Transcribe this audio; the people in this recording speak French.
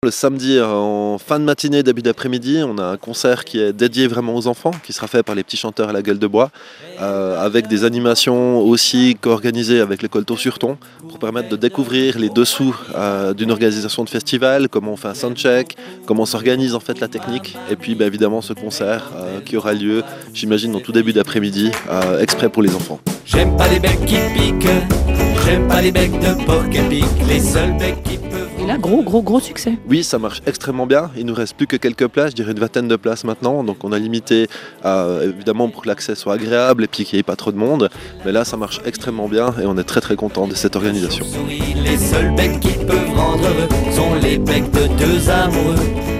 Le samedi, en fin de matinée, début d'après-midi, on a un concert qui est dédié vraiment aux enfants, qui sera fait par les petits chanteurs à la gueule de bois, avec des animations aussi co-organisées avec l'école Tour-sur-Ton, pour permettre de découvrir les dessous d'une organisation de festival, comment on fait un soundcheck, comment on s'organise en fait la technique, et puis évidemment ce concert qui aura lieu, j'imagine, en tout début d'après-midi, exprès pour les enfants. J'aime pas les becs qui piquent, j'aime pas les becs de porc qui piquent, les seuls becs qui peuvent... Et là, gros succès. Oui, ça marche extrêmement bien. Il nous reste plus que quelques places, je dirais une vingtaine de places maintenant. Donc on a limité, évidemment, pour que l'accès soit agréable et puis qu'il n'y ait pas trop de monde. Mais là, ça marche extrêmement bien et on est très contents de cette organisation. Les seuls becs qui peuvent rendre heureux sont les becs de deux amoureux.